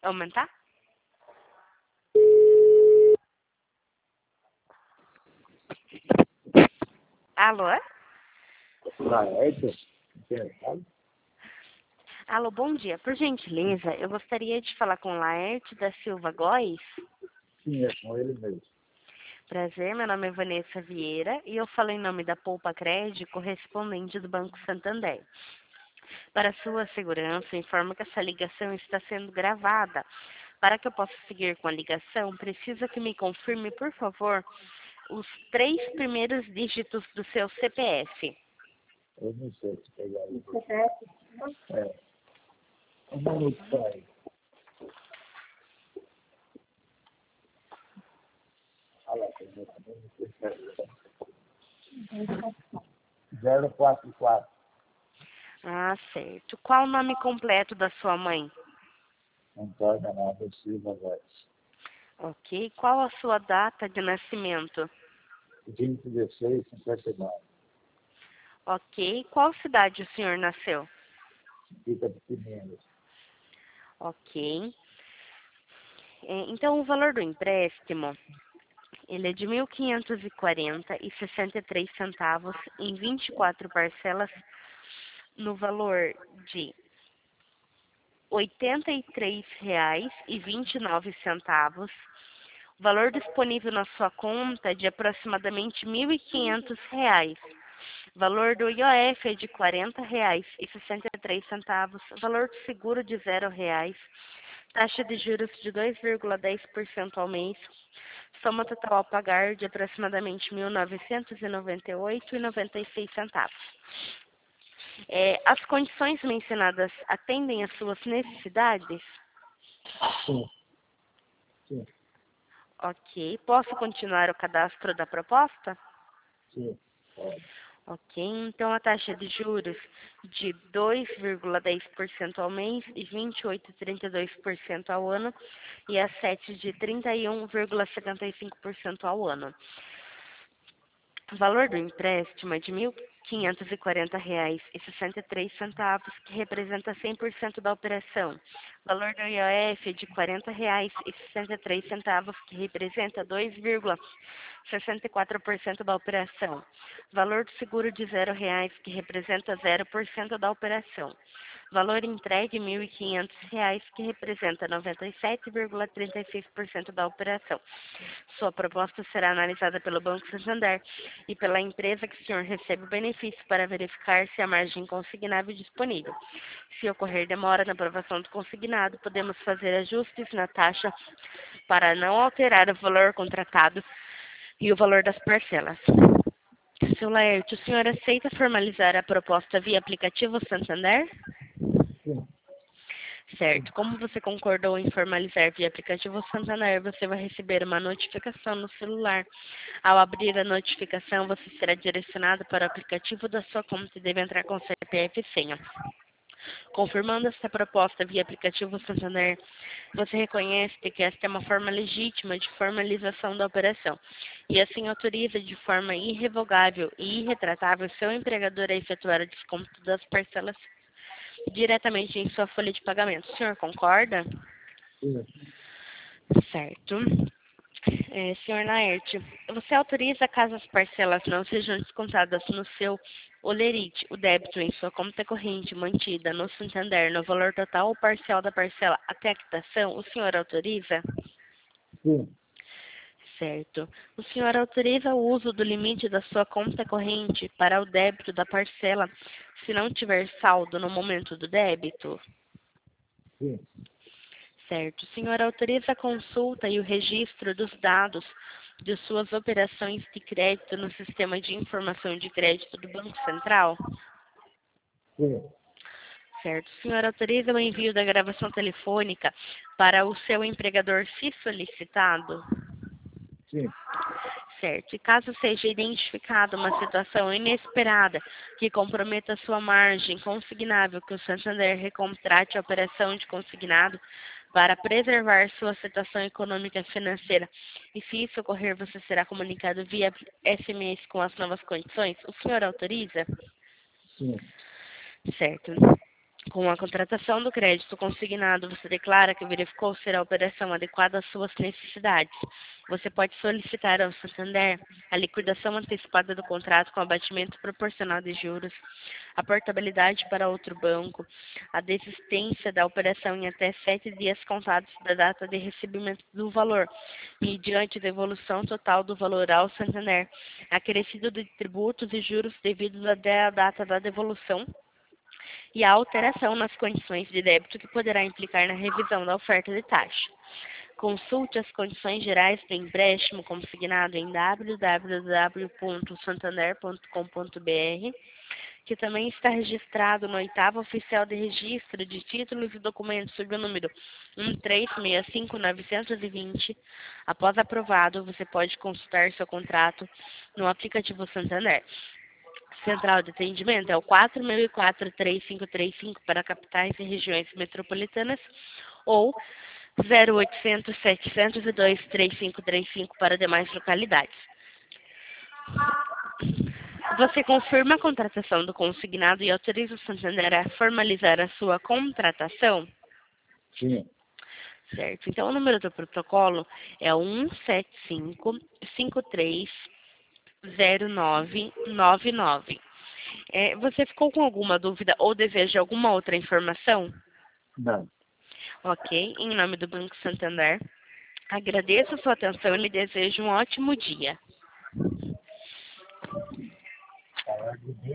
aumentar? Alô? Laerte? Interessado? Alô, bom dia. Por gentileza, eu gostaria de falar com Laerte da Silva Góes. Sim, é com ele mesmo. Prazer, meu nome é Vanessa Vieira e eu falo em nome da Poupa Crédito, correspondente do Banco Santander. Para sua segurança, informo que essa ligação está sendo gravada. Para que eu possa seguir com a ligação, precisa que me confirme, por favor, os 3 primeiros dígitos do seu CPF. Eu não sei se pegar ele. É. Um minuto só aí. Olha lá, tem meu 044. Ah, certo. Qual o nome completo da sua mãe? Antônio Anália Silva Góes. Ok. Qual a sua data de nascimento? 2016-59. Ok. Qual cidade o senhor nasceu? Fica de Pinheiros. Ok. Então, o valor do empréstimo, ele é de 1.540,63 centavos em 24 parcelas no valor de R$ 83,29. O valor disponível na sua conta é de aproximadamente R$ 1.500. O valor do IOF é de R$ 40,63. Valor do seguro de R$ 0,00. Taxa de juros de 2,10% ao mês. Soma total a pagar de aproximadamente R$ 1.998,96. As condições mencionadas atendem às suas necessidades? Sim, sim, Ok. Posso continuar o cadastro da proposta? sim. Pode. Ok. Então, a taxa de juros de 2,10% ao mês e 28,32% ao ano e a 7 de 31,75% ao ano. O valor do empréstimo é de R$ 1.540,63, que representa 100% da operação. O valor do IOF é de R$ 40,63, que representa 2,64% da operação. O valor do seguro de R$ 0,00, que representa 0% da operação. Valor entregue R$ 1.500, que representa 97,36% da operação. Sua proposta será analisada pelo Banco Santander e pela empresa que o senhor recebe o benefício para verificar se há margem consignável disponível. Se ocorrer demora na aprovação do consignado, podemos fazer ajustes na taxa para não alterar o valor contratado e o valor das parcelas. Seu Laerte, o senhor aceita formalizar a proposta via aplicativo Santander? Sim. Certo. Como você concordou em formalizar via aplicativo Santander, você vai receber uma notificação no celular. Ao abrir a notificação, você será direcionado para o aplicativo da sua conta e deve entrar com CPF e senha. Confirmando esta proposta via aplicativo Santander, você reconhece que esta é uma forma legítima de formalização da operação e assim autoriza de forma irrevogável e irretratável seu empregador a efetuar o desconto das parcelas diretamente em sua folha de pagamento. O senhor concorda? Sim. Certo. Senhor Laerte, você autoriza caso as parcelas não sejam descontadas no seu olerite, o débito em sua conta corrente mantida no Santander no valor total ou parcial da parcela até a quitação, o senhor autoriza? Sim. Certo. O senhor autoriza o uso do limite da sua conta corrente para o débito da parcela se não tiver saldo no momento do débito? Sim. Certo. O senhor autoriza a consulta e o registro dos dados de suas operações de crédito no sistema de informação de crédito do Banco Central? Sim. Certo. O senhor autoriza o envio da gravação telefônica para o seu empregador se solicitado? Sim. Certo. E caso seja identificada uma situação inesperada que comprometa sua margem consignável, que o Santander recontrate a operação de consignado para preservar sua situação econômica e financeira. E se isso ocorrer, você será comunicado via SMS com as novas condições. O senhor autoriza? Sim. Certo. Com a contratação do crédito consignado, você declara que verificou ser a operação adequada às suas necessidades. Você pode solicitar ao Santander a liquidação antecipada do contrato com abatimento proporcional de juros, a portabilidade para outro banco, a desistência da operação em até 7 dias contados da data de recebimento do valor, mediante devolução total do valor ao Santander, acrescido de tributos e juros devidos até a data da devolução, e a alteração nas condições de débito que poderá implicar na revisão da oferta de taxa. Consulte as condições gerais do empréstimo consignado em www.santander.com.br, que também está registrado no 8º Oficial de Registro de Títulos e Documentos sob o número 1365920. Após aprovado, você pode consultar seu contrato no aplicativo Santander. Central de atendimento é o 4004-3535 para capitais e regiões metropolitanas ou 0800-702-3535 para demais localidades. Você confirma a contratação do consignado e autoriza o Santander a formalizar a sua contratação? Sim. Certo. Então, o número do protocolo é o 175-530999. Você ficou com alguma dúvida ou deseja alguma outra informação? Não. Ok. Em nome do Banco Santander, agradeço a sua atenção e lhe desejo um ótimo dia.